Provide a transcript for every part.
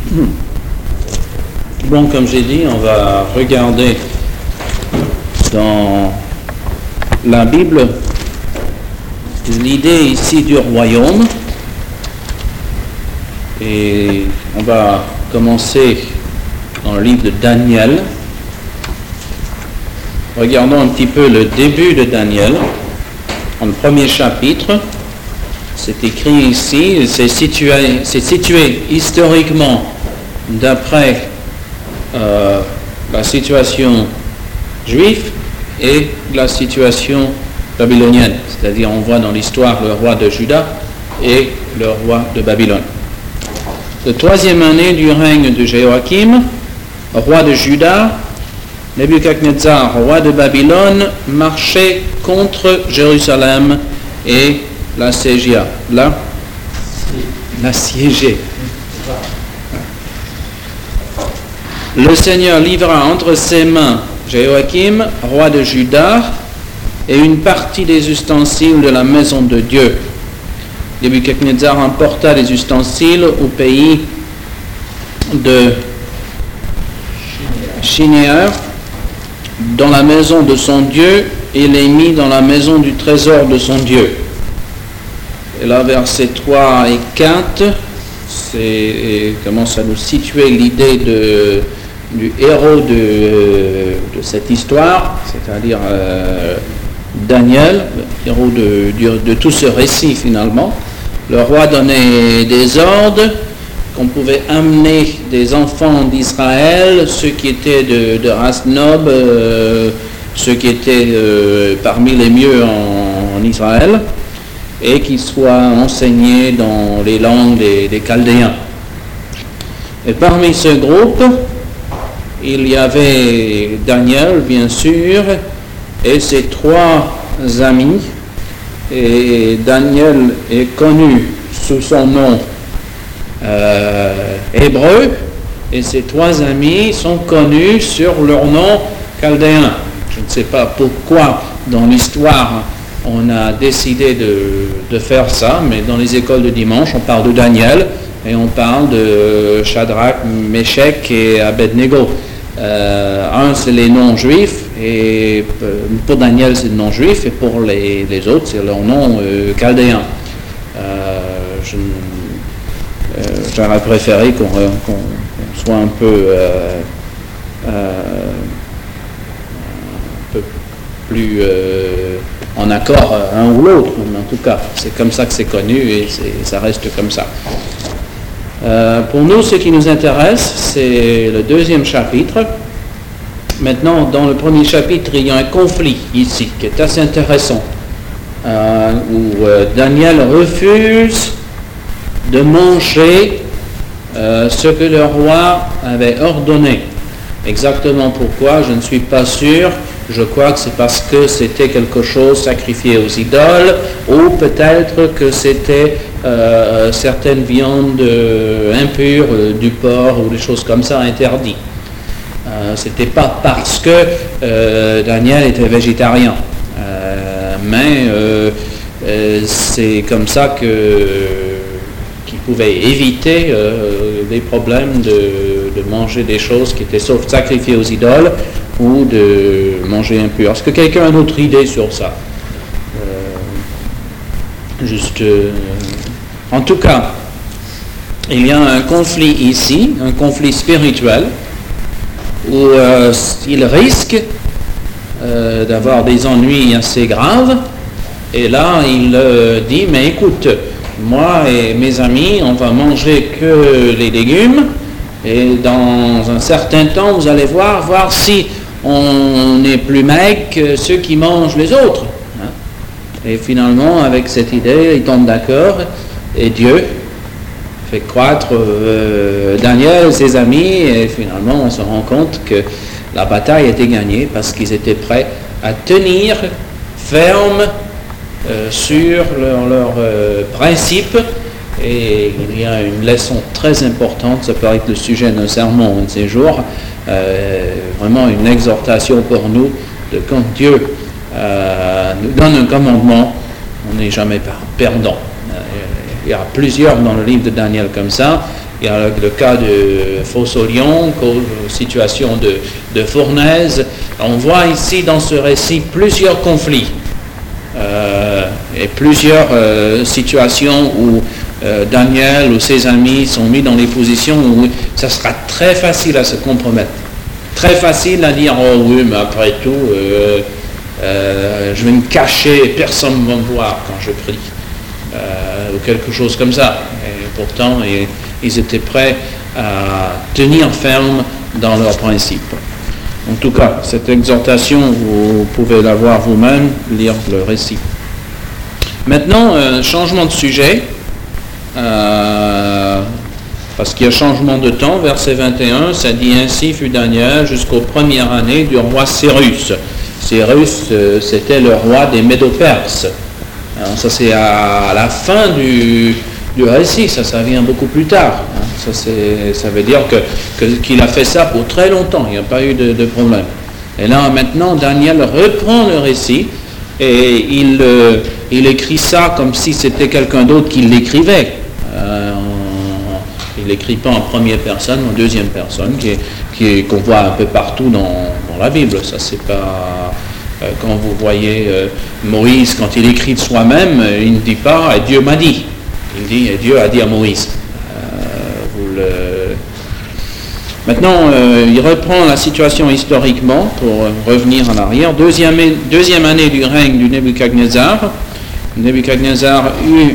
Bon, comme j'ai dit, on va regarder dans la Bible l'idée ici du royaume. Et on va commencer dans le livre de Daniel. Regardons un petit peu le début de Daniel, dans le premier chapitre. C'est écrit ici, c'est situé historiquement d'après la situation juive et la situation babylonienne. C'est-à-dire, on voit dans l'histoire le roi de Juda et le roi de Babylone. La troisième année du règne de Joachim, roi de Juda, Nebuchadnezzar, roi de Babylone, marchait contre Jérusalem et l'assiégea. L'assiégea. Le Seigneur livra entre ses mains Joachim, roi de Juda, et une partie des ustensiles de la maison de Dieu. Nebuchadnezzar emporta les ustensiles au pays de Shinéar, dans la maison de son Dieu, et les mit dans la maison du trésor de son Dieu. Et là, versets 3 et 4, commence à nous situer l'idée du héros de cette histoire, c'est-à-dire Daniel, le héros de tout ce récit finalement. Le roi donnait des ordres qu'on pouvait amener des enfants d'Israël, ceux qui étaient de race noble, ceux qui étaient parmi les mieux en Israël, et qui soient enseignés dans les langues des Chaldéens. Et parmi ce groupe, il y avait Daniel, bien sûr, et ses trois amis. Et Daniel est connu sous son nom hébreu, et ses trois amis sont connus sur leur nom chaldéen. Je ne sais pas pourquoi dans l'histoire on a décidé de faire ça, mais dans les écoles de dimanche on parle de Daniel et on parle de Shadrach, Meshach et Abednego. Un c'est les noms juifs, et pour Daniel c'est le nom juif, et pour les autres c'est leur nom chaldéen. J'aurais préféré qu'on soit un peu plus en accord un ou l'autre, mais en tout cas c'est comme ça que c'est connu et ça reste comme ça. Pour nous, ce qui nous intéresse, c'est le deuxième chapitre. Maintenant, dans le premier chapitre, il y a un conflit ici qui est assez intéressant, où Daniel refuse de manger ce que le roi avait ordonné. Exactement pourquoi, je ne suis pas sûr. Je crois que c'est parce que c'était quelque chose sacrifié aux idoles, ou peut-être que c'était certaines viandes impures, du porc ou des choses comme ça interdites. C'était pas parce que Daniel était végétarien, mais c'est comme ça qu'il pouvait éviter des problèmes de manger des choses qui étaient sauf sacrifiées aux idoles ou de manger impur. Est-ce que quelqu'un a une autre idée sur ça? En tout cas, il y a un conflit ici, un conflit spirituel, où il risque d'avoir des ennuis assez graves. Et là, il dit, mais écoute, moi et mes amis, on va manger que les légumes, et dans un certain temps, vous allez voir si on est plus maigre que ceux qui mangent les autres. Et finalement, avec cette idée, ils tombent d'accord, et Dieu fait croître Daniel et ses amis, et finalement, on se rend compte que la bataille était gagnée parce qu'ils étaient prêts à tenir ferme sur leurs principes. Et il y a une leçon très importante, ça peut être le sujet d'un sermon un de ces jours, vraiment une exhortation pour nous, de quand Dieu nous donne un commandement, on n'est jamais perdant. Il y a plusieurs dans le livre de Daniel comme ça, il y a le cas de Fosse-au-Lion, situation de fournaise. On voit ici dans ce récit plusieurs conflits et plusieurs situations où Daniel ou ses amis sont mis dans les positions où ça sera très facile à se compromettre. Très facile à dire, oh oui, mais après tout, je vais me cacher, personne ne va me voir quand je prie. Ou quelque chose comme ça. Et pourtant, ils étaient prêts à tenir ferme dans leurs principes. En tout cas, cette exhortation, vous pouvez la voir vous-même, lire le récit. Maintenant, changement de sujet, parce qu'il y a changement de temps, verset 21, ça dit « Ainsi fut Daniel jusqu'aux premières années du roi Cyrus ». Cyrus, c'était le roi des Médo-Perses. Alors, ça c'est à la fin du récit, ça vient beaucoup plus tard. Ça veut dire qu'il a fait ça pour très longtemps, il n'y a pas eu de problème. Et là maintenant, Daniel reprend le récit et il écrit ça comme si c'était quelqu'un d'autre qui l'écrivait. Il n'écrit pas en première personne, en deuxième personne, qu'on voit un peu partout dans la Bible. Ça c'est pas... Quand vous voyez Moïse, quand il écrit de soi-même, il ne dit pas « Dieu m'a dit ». Il dit « Dieu a dit à Moïse ». Maintenant, il reprend la situation historiquement pour revenir en arrière. Deuxième année du règne du Nebuchadnezzar. Nebuchadnezzar eut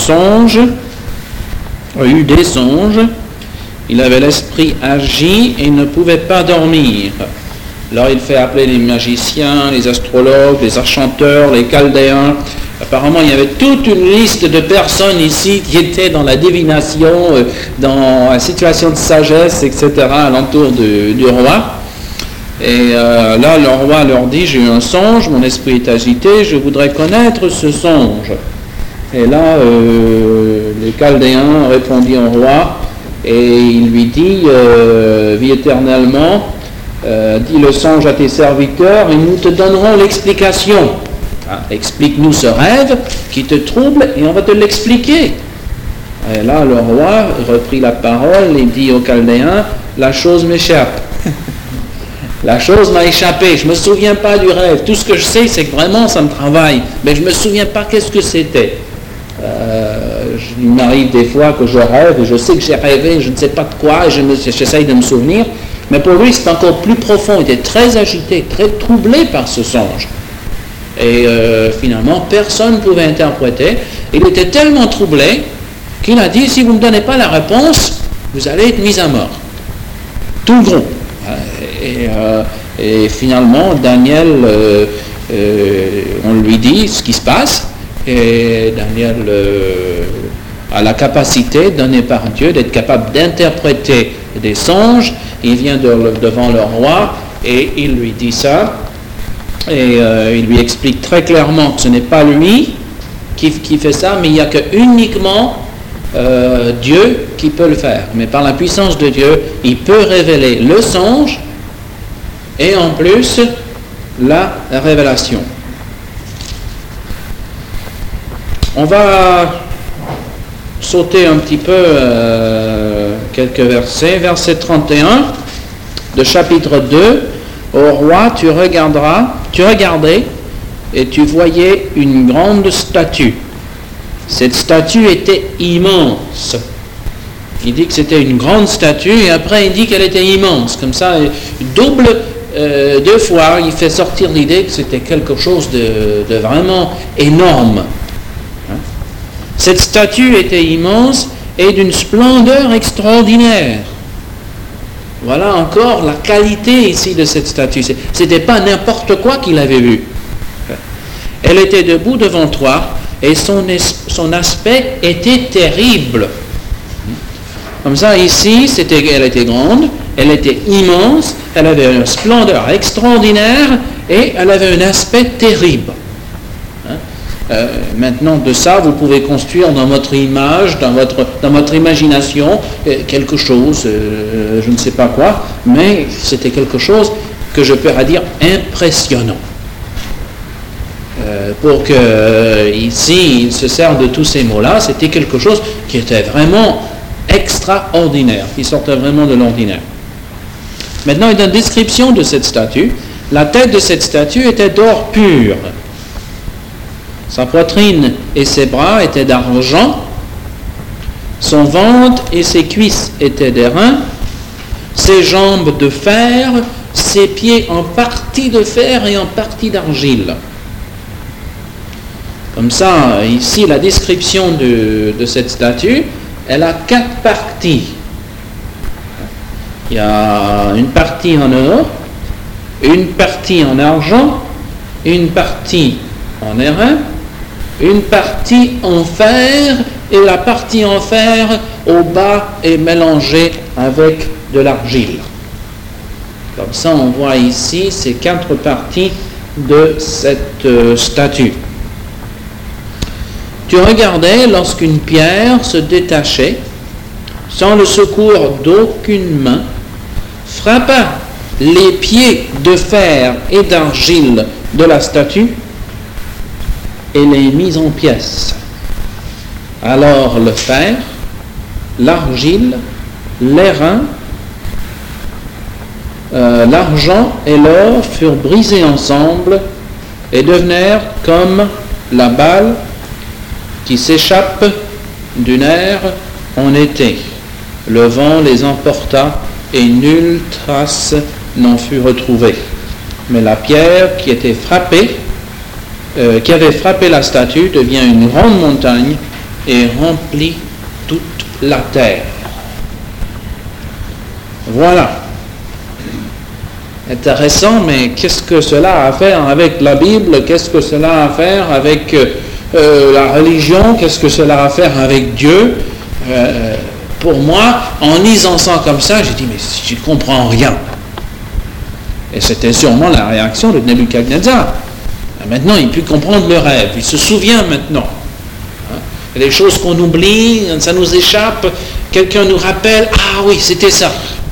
des songes. Il avait l'esprit agi et ne pouvait pas dormir. Alors il fait appeler les magiciens, les astrologues, les enchanteurs, les chaldéens. Apparemment, il y avait toute une liste de personnes ici qui étaient dans la divination, dans la situation de sagesse, etc., alentour du roi. Et là, le roi leur dit, j'ai eu un songe, mon esprit est agité, je voudrais connaître ce songe. Et là, les chaldéens répondirent au roi, et il lui dit, vis éternellement, dis le songe à tes serviteurs et nous te donnerons l'explication. Explique-nous ce rêve qui te trouble et on va te l'expliquer. Et là, le roi reprit la parole et dit aux Chaldéens, la chose m'échappe. La chose m'a échappé, je ne me souviens pas du rêve. Tout ce que je sais, c'est que vraiment ça me travaille. Mais je ne me souviens pas qu'est-ce que c'était. Il m'arrive des fois que je rêve et je sais que j'ai rêvé, je ne sais pas de quoi, et j'essaye de me souvenir. Mais pour lui, c'est encore plus profond. Il était très agité, très troublé par ce songe. Et finalement, personne ne pouvait interpréter. Il était tellement troublé qu'il a dit, si vous ne me donnez pas la réponse, vous allez être mis à mort. Tout le groupe. Et finalement, Daniel, on lui dit ce qui se passe. Et Daniel a la capacité donnée par Dieu d'être capable d'interpréter des songes. Il vient devant le roi et il lui dit ça. Et il lui explique très clairement que ce n'est pas lui qui fait ça, mais il n'y a que uniquement Dieu qui peut le faire. Mais par la puissance de Dieu, il peut révéler le songe et en plus la révélation. On va sauter un petit peu quelques versets. Verset 31 de chapitre 2. Au roi, tu regardais et tu voyais une grande statue. Cette statue était immense. Il dit que c'était une grande statue et après il dit qu'elle était immense. Comme ça, deux fois, il fait sortir l'idée que c'était quelque chose de vraiment énorme. Cette statue était immense et d'une splendeur extraordinaire. Voilà encore la qualité ici de cette statue. Ce n'était pas n'importe quoi qu'il avait vu. Elle était debout devant toi et son aspect était terrible. Comme ça, ici, elle était grande, elle était immense, elle avait une splendeur extraordinaire et elle avait un aspect terrible. Maintenant, de ça, vous pouvez construire dans votre image, dans votre imagination, quelque chose, je ne sais pas quoi, mais c'était quelque chose que je peux dire impressionnant. Pour que ici, il se sert de tous ces mots-là, c'était quelque chose qui était vraiment extraordinaire, qui sortait vraiment de l'ordinaire. Maintenant, il y a une description de cette statue. La tête de cette statue était d'or pur. Sa poitrine et ses bras étaient d'argent. Son ventre et ses cuisses étaient d'airain. Ses jambes de fer, ses pieds en partie de fer et en partie d'argile. Comme ça, ici, la description de cette statue, elle a 4 parties. Il y a une partie en or, une partie en argent, une partie en airain, une partie en fer, et la partie en fer au bas est mélangée avec de l'argile. Comme ça, on voit ici ces 4 parties de cette statue. Tu regardais lorsqu'une pierre se détachait, sans le secours d'aucune main, frappa les pieds de fer et d'argile de la statue et les mit en pièces. Alors le fer, l'argile, l'airain, l'argent et l'or furent brisés ensemble et devinrent comme la balle qui s'échappe du nerf en été. Le vent les emporta et nulle trace n'en fut retrouvée. Mais la pierre qui avait frappé la statue devient une grande montagne et remplit toute la terre. Voilà. Intéressant, mais qu'est-ce que cela a à faire avec la Bible? Qu'est-ce que cela a à faire avec la religion? Qu'est-ce que cela a à faire avec Dieu? Pour moi, en lisant ça comme ça, j'ai dit, mais je ne comprends rien. Et c'était sûrement la réaction de Nebuchadnezzar. Maintenant, il peut comprendre le rêve. Il se souvient maintenant. Il y a des choses qu'on oublie, ça nous échappe. Quelqu'un nous rappelle, ah oui, c'était ça.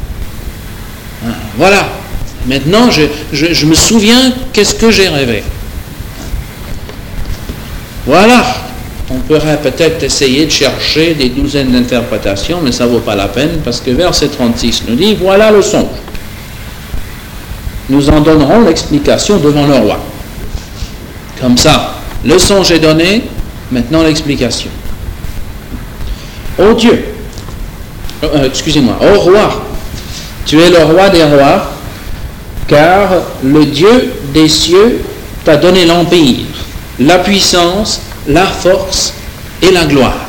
Voilà. Maintenant, je me souviens qu'est-ce que j'ai rêvé. Voilà. On pourrait peut-être essayer de chercher des douzaines d'interprétations, mais ça ne vaut pas la peine, parce que verset 36 nous dit, voilà le songe. Nous en donnerons l'explication devant le roi. Comme ça, le songe est donné, maintenant l'explication. Ô Dieu, ô roi, tu es le roi des rois, car le Dieu des cieux t'a donné l'empire, la puissance, la force et la gloire.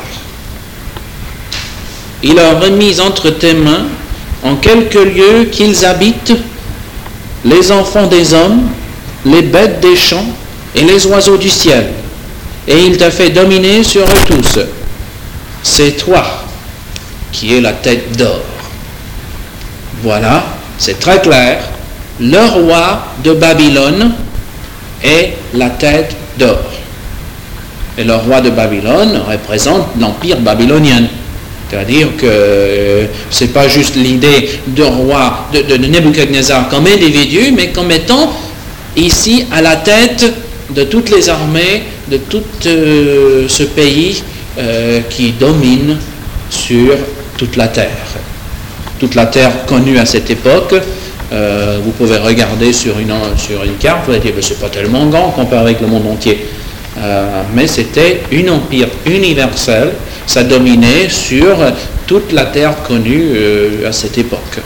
Il a remis entre tes mains, en quelque lieu qu'ils habitent, les enfants des hommes, les bêtes des champs et les oiseaux du ciel. Et il t'a fait dominer sur eux tous. C'est toi qui es la tête d'or. Voilà, c'est très clair. Le roi de Babylone est la tête d'or. Et le roi de Babylone représente l'empire babylonien. C'est-à-dire que ce n'est pas juste l'idée de roi de Nebuchadnezzar comme individu, mais comme étant ici à la tête de toutes les armées, de tout ce pays qui domine sur toute la terre. Toute la terre connue à cette époque. Vous pouvez regarder sur une carte, vous allez dire, c'est pas tellement grand comparé avec le monde entier. Mais c'était un empire universel, ça dominait sur toute la terre connue à cette époque.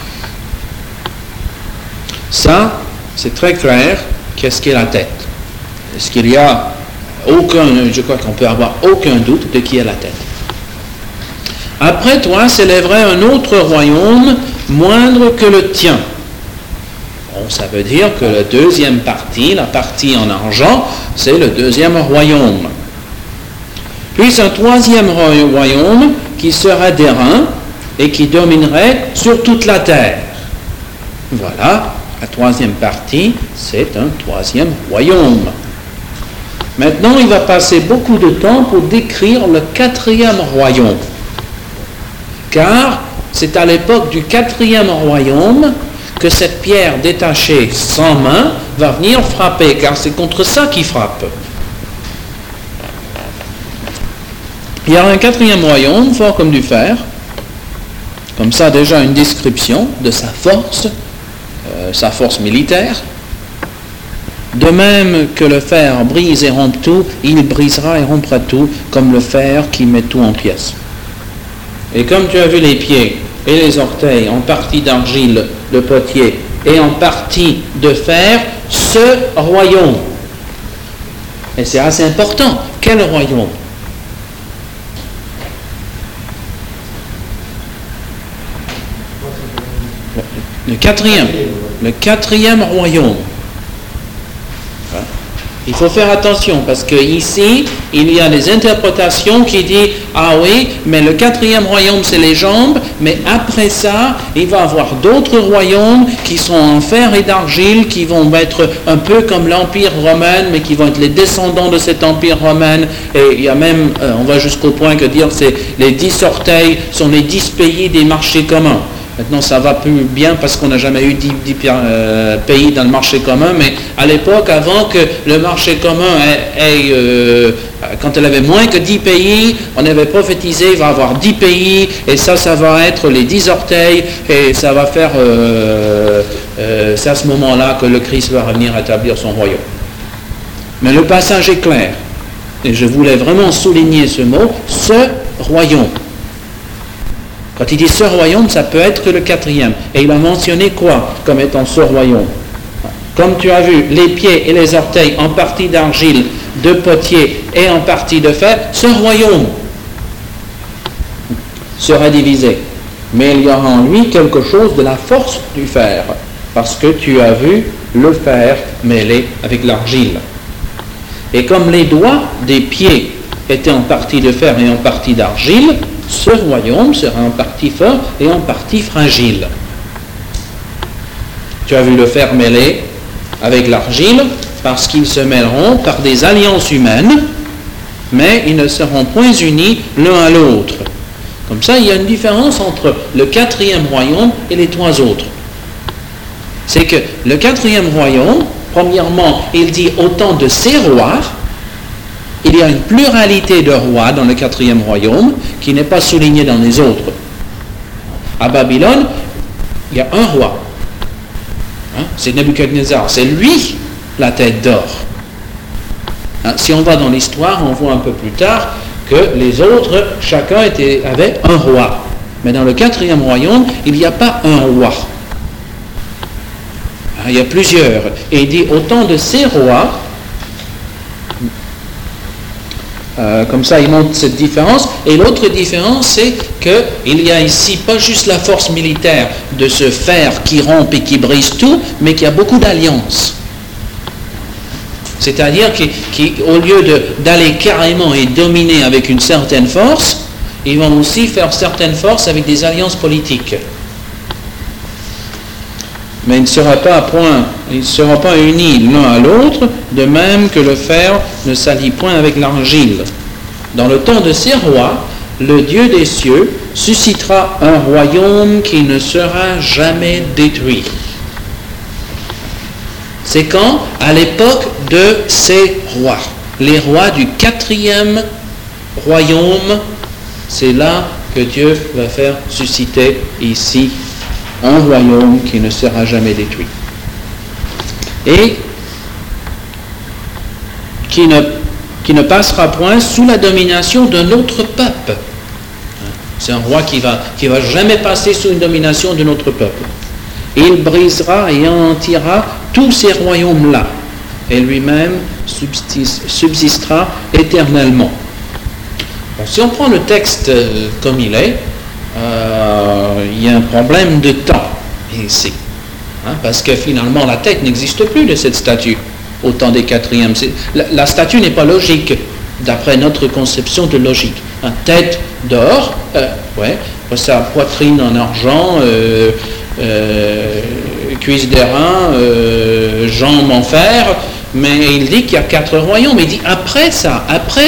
Ça, c'est très clair, qu'est-ce qu'est la tête. Est-ce qu'il y a je crois qu'on peut avoir aucun doute de qui est la tête. Après toi s'élèverait un autre royaume, moindre que le tien. Bon, ça veut dire que la deuxième partie, la partie en argent, c'est le deuxième royaume. Puis un troisième royaume qui serait d'airain et qui dominerait sur toute la terre. Voilà, la troisième partie, c'est un troisième royaume. Maintenant, il va passer beaucoup de temps pour décrire le quatrième royaume. Car c'est à l'époque du quatrième royaume que cette pierre détachée sans main va venir frapper, car c'est contre ça qu'il frappe. Il y a un quatrième royaume, fort comme du fer, Comme ça, déjà une description de sa force militaire. De même que le fer brise et rompt tout, il brisera et rompra tout, comme le fer qui met tout en pièces. Et comme tu as vu les pieds et les orteils en partie d'argile, de potier, et en partie de fer, ce royaume. Et c'est assez important. Quel royaume? Le quatrième royaume. Il faut faire attention parce que ici, il y a des interprétations qui disent « Ah oui, mais le quatrième royaume, c'est les jambes, mais après ça, il va y avoir d'autres royaumes qui sont en fer et d'argile, qui vont être un peu comme l'Empire romain, mais qui vont être les descendants de cet Empire romain. » Et il y a même, on va jusqu'au point que dire c'est les 10 orteils sont les 10 pays des marchés communs. Maintenant, ça va plus bien parce qu'on n'a jamais eu 10 pays dans le marché commun, mais à l'époque, avant que le marché commun quand elle avait moins que 10 pays, on avait prophétisé, il va y avoir 10 pays, et ça va être les 10 orteils, et ça va faire, c'est à ce moment-là que le Christ va revenir établir son royaume. Mais le passage est clair, et je voulais vraiment souligner ce mot, ce royaume. Quand il dit ce royaume, ça peut être que le quatrième. Et il a mentionné quoi comme étant ce royaume? Comme tu as vu, les pieds et les orteils en partie d'argile, de potier et en partie de fer, ce royaume sera divisé. Mais il y aura en lui quelque chose de la force du fer, parce que tu as vu le fer mêlé avec l'argile. Et comme les doigts des pieds étaient en partie de fer et en partie d'argile, ce royaume sera en partie fort et en partie fragile. Tu as vu le fer mêlé avec l'argile, parce qu'ils se mêleront par des alliances humaines, mais ils ne seront point unis l'un à l'autre. Comme ça, il y a une différence entre le quatrième royaume et les trois autres. C'est que le quatrième royaume, premièrement, il dit autant de ses rois. Il y a une pluralité de rois dans le quatrième royaume qui n'est pas soulignée dans les autres. À Babylone, il y a un roi. C'est Nebuchadnezzar. C'est lui la tête d'or. Si on va dans l'histoire, on voit un peu plus tard que les autres, chacun avait un roi. Mais dans le quatrième royaume, il n'y a pas un roi. Il y a plusieurs. Et il dit autant de ces rois. Comme ça, il montre cette différence. Et l'autre différence, c'est qu'il y a ici pas juste la force militaire de ce fer qui rompt et qui brise tout, mais qu'il y a beaucoup d'alliances. C'est-à-dire qu'au lieu d'aller carrément et dominer avec une certaine force, ils vont aussi faire certaines forces avec des alliances politiques. Mais ils ne seront pas unis l'un à l'autre, de même que le fer ne s'allie point avec l'argile. Dans le temps de ces rois, le Dieu des cieux suscitera un royaume qui ne sera jamais détruit. C'est quand? À l'époque de ces rois. Les rois du quatrième royaume, c'est là que Dieu va faire susciter ici un royaume qui ne sera jamais détruit. Et qui ne passera point sous la domination d'un autre peuple. C'est un roi qui va jamais passer sous une domination d'un autre peuple. Il brisera et anéantira tous ces royaumes-là, et lui-même subsistera éternellement. Bon, si on prend le texte comme il est, il y a un problème de temps ici, parce que finalement la tête n'existe plus de cette statue au temps des quatrièmes. La statue n'est pas logique d'après notre conception de logique. Tête d'or, sa poitrine en argent, cuisse d'airain, jambes en fer, mais il dit qu'il y a 4 royaumes. Il dit après ça.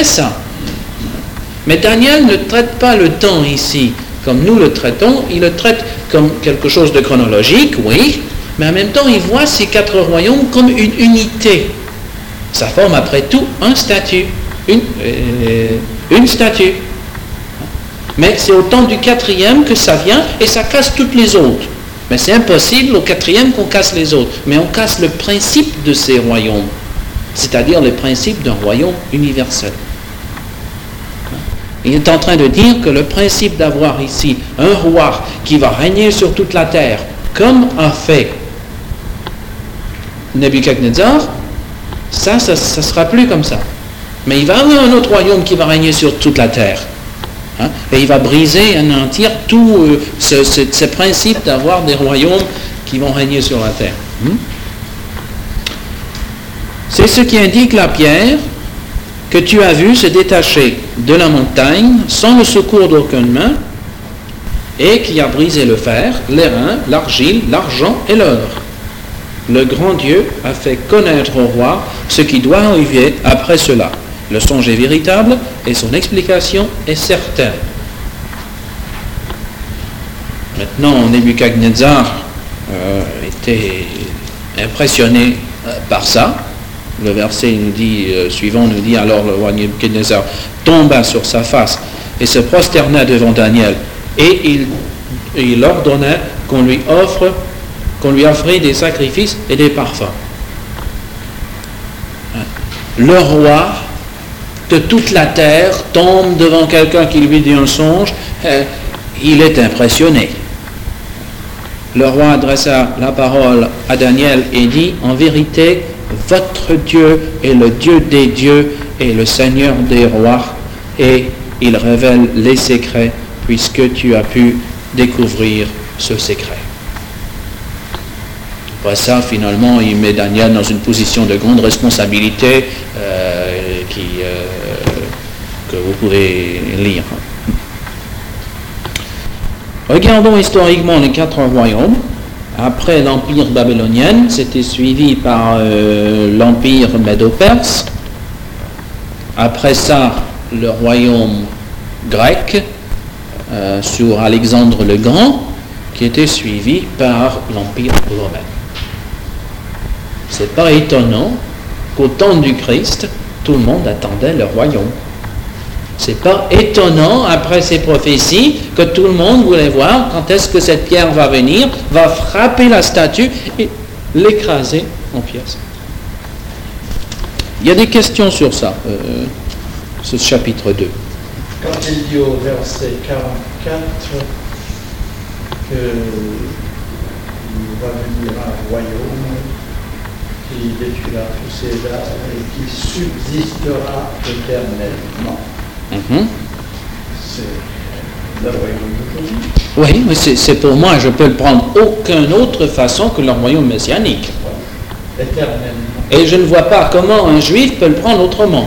Mais Daniel ne traite pas le temps ici comme nous le traitons, il le traite comme quelque chose de chronologique, oui, mais en même temps il voit ces 4 royaumes comme une unité. Ça forme après tout un statut, une statue. Mais c'est au temps du quatrième que ça vient et ça casse toutes les autres. Mais c'est impossible au quatrième qu'on casse les autres. Mais on casse le principe de ces royaumes, c'est-à-dire le principe d'un royaume universel. Il est en train de dire que le principe d'avoir ici un roi qui va régner sur toute la terre, comme a fait Nebuchadnezzar, ça ne sera plus comme ça. Mais il va y avoir un autre royaume qui va régner sur toute la terre. Et il va briser et anéantir tout ce principe d'avoir des royaumes qui vont régner sur la terre. C'est ce qui indique la pierre que tu as vue se détacher de la montagne sans le secours d'aucune main et qui a brisé le fer, l'airain, l'argile, l'argent et l'or. Le grand Dieu a fait connaître au roi ce qui doit arriver après cela. Le songe est véritable et son explication est certaine. Maintenant, Nebuchadnezzar était impressionné par ça. Le verset nous dit, suivant nous dit, alors le roi Nebuchadnezzar tomba sur sa face et se prosterna devant Daniel. Et il ordonna qu'on lui offrit des sacrifices et des parfums. Le roi de toute la terre tombe devant quelqu'un qui lui dit un songe, il est impressionné. Le roi adressa la parole à Daniel et dit, en vérité, votre Dieu est le Dieu des dieux et le Seigneur des rois, et il révèle les secrets puisque tu as pu découvrir ce secret. Après ça, finalement, il met Daniel dans une position de grande responsabilité que vous pouvez lire. Regardons historiquement les 4 royaumes. Après l'empire babylonien, c'était suivi par l'empire médo-perse. Après ça, le royaume grec sur Alexandre le Grand, qui était suivi par l'empire romain. C'est pas étonnant qu'au temps du Christ, tout le monde attendait le royaume. C'est pas étonnant, après ces prophéties, que tout le monde voulait voir quand est-ce que cette pierre va venir, va frapper la statue et l'écraser en pièces. Il y a des questions sur ça, ce chapitre 2. Quand il dit au verset 44 qu'il va venir un royaume qui détruira tous ces arts et qui subsistera éternellement. C'est le royaume d'aujourd'hui. Oui, mais c'est pour moi, je peux le prendre aucune autre façon que le royaume messianique. Éternellement. Et je ne vois pas comment un juif peut le prendre autrement.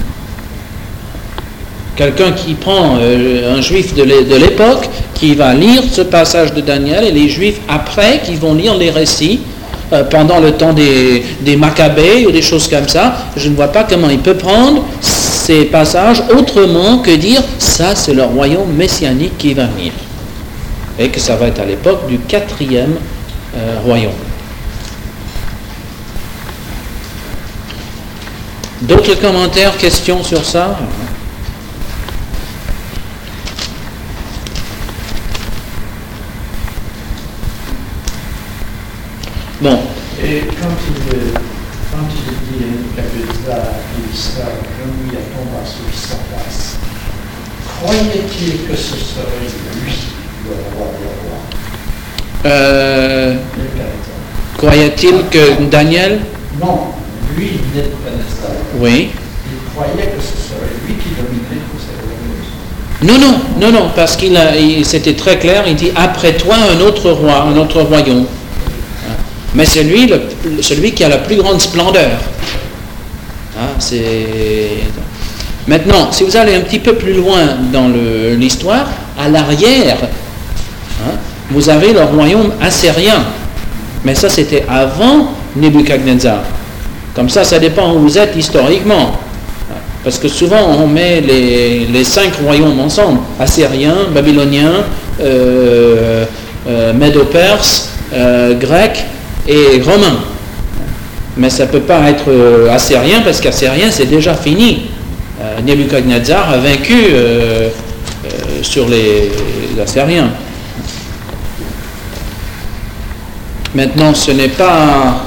Quelqu'un qui prend un juif de l'époque, qui va lire ce passage de Daniel, et les juifs après, qui vont lire les récits pendant le temps des Maccabées ou des choses comme ça, je ne vois pas comment il peut prendre ces passages autrement que dire ça c'est le royaume messianique qui va venir. Et que ça va être à l'époque du 4e royaume. D'autres commentaires, questions sur ça? Bon. Et quand il dit Nebuchadnezzar, il sera remis à tomber sur sa face, croyait-il que ce serait lui le roi des rois? Croyait-il que Daniel? Non, lui, Nebuchadnezzar. Oui. Il croyait que ce serait lui qui dominerait tous ces royaumes. Non, parce c'était très clair, il dit après toi un autre roi, un autre royaume. Mais c'est lui, celui qui a la plus grande splendeur. Maintenant, si vous allez un petit peu plus loin dans l'histoire, à l'arrière, vous avez le royaume assyrien. Mais ça, c'était avant Nebuchadnezzar. Comme ça dépend où vous êtes historiquement. Parce que souvent, on met les 5 royaumes ensemble. Assyrien, babylonien, médo-perse, grec et romain. Mais ça ne peut pas être assyrien parce qu'assyrien c'est déjà fini. Nebuchadnezzar a vaincu sur les Assyriens. Maintenant, ce n'est pas...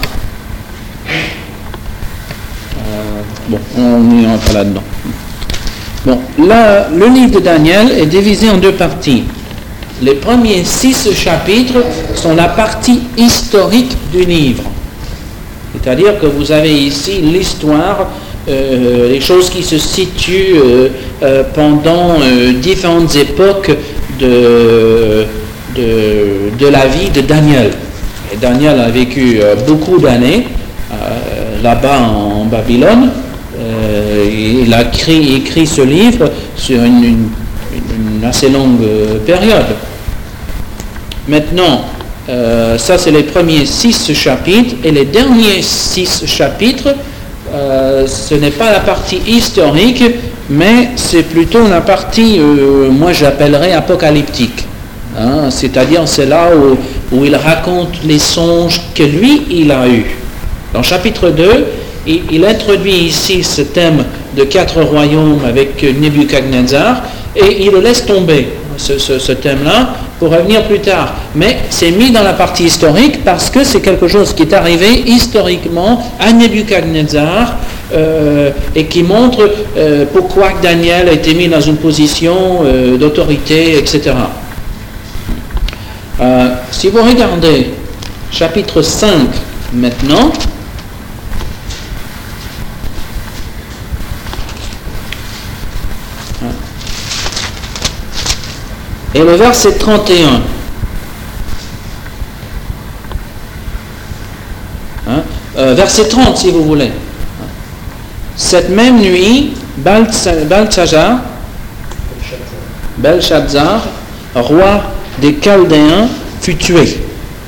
bon, on n'ira pas là-dedans. Bon, là, le livre de Daniel est divisé en deux parties. Les premiers 6 chapitres sont la partie historique du livre. C'est-à-dire que vous avez ici l'histoire, les choses qui se situent pendant différentes époques de la vie de Daniel. Et Daniel a vécu beaucoup d'années là-bas en Babylone. Il a écrit ce livre sur une assez longue période. Maintenant, ça c'est les premiers 6 chapitres, et les derniers 6 chapitres, ce n'est pas la partie historique, mais c'est plutôt la partie, moi j'appellerais apocalyptique. Hein, c'est-à-dire c'est là où il raconte les songes que lui il a eus. Dans chapitre 2, il introduit ici ce thème de 4 royaumes avec Nebuchadnezzar, et il le laisse tomber, ce thème-là, pour revenir plus tard. Mais c'est mis dans la partie historique parce que c'est quelque chose qui est arrivé historiquement à Nebuchadnezzar, et qui montre pourquoi Daniel a été mis dans une position d'autorité, etc. Si vous regardez chapitre 5 maintenant, et le verset 31. Verset 30 si vous voulez. Cette même nuit, Belshazzar, roi des Chaldéens, fut tué.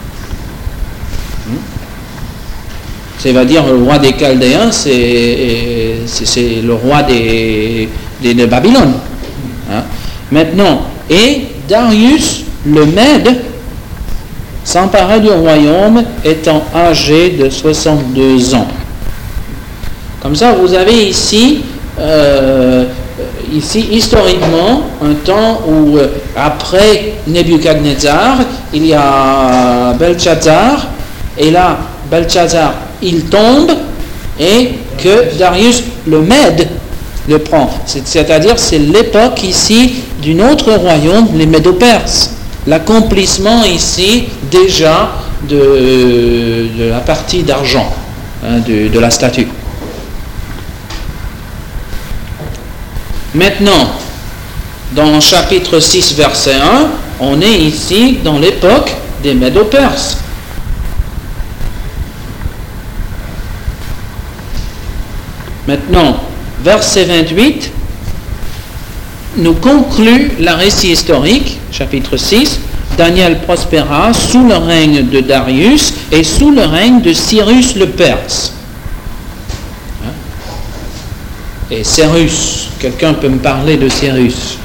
Ça veut dire le roi des Chaldéens, c'est le roi de Babylone. Maintenant, et Darius le Mède s'empara du royaume étant âgé de 62 ans. Comme ça, vous avez ici historiquement un temps où après Nebuchadnezzar, il y a Belshazzar, et là, Belshazzar, il tombe, et que Darius le Mède le prend. C'est-à-dire, c'est l'époque ici d'un autre royaume, les Médo-Perses. L'accomplissement ici déjà de la partie d'argent, de la statue. Maintenant, dans chapitre 6, verset 1, on est ici dans l'époque des Médo-Perses. Maintenant, verset 28 nous conclut la récit historique, chapitre 6. Daniel prospéra sous le règne de Darius et sous le règne de Cyrus le Perse. Et Cyrus, quelqu'un peut me parler de Cyrus?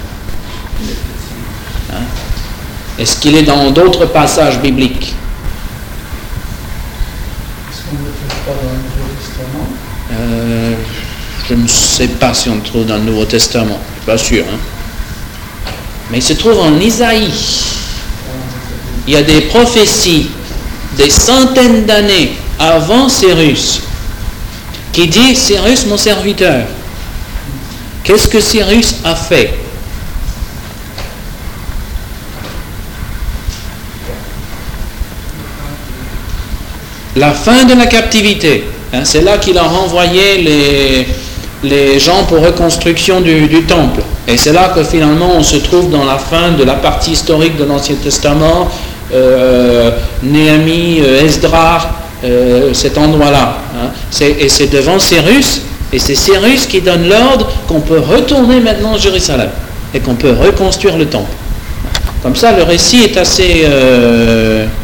Est-ce qu'il est dans d'autres passages bibliques? Est-ce qu'on ne le trouve pas dans le Nouveau Testament? Je ne sais pas si on le trouve dans le Nouveau Testament, je ne suis pas sûr. Mais il se trouve en Isaïe. Il y a des prophéties des centaines d'années avant Cyrus qui dit Cyrus mon serviteur. Qu'est-ce que Cyrus a fait? La fin de la captivité. C'est là qu'il a renvoyé les gens pour reconstruction du temple. Et c'est là que finalement on se trouve dans la fin de la partie historique de l'Ancien Testament, Néhémie, Esdras, cet endroit-là. Et c'est devant Cyrus, et c'est Cyrus qui donne l'ordre qu'on peut retourner maintenant à Jérusalem et qu'on peut reconstruire le temple. Comme ça, le récit est assez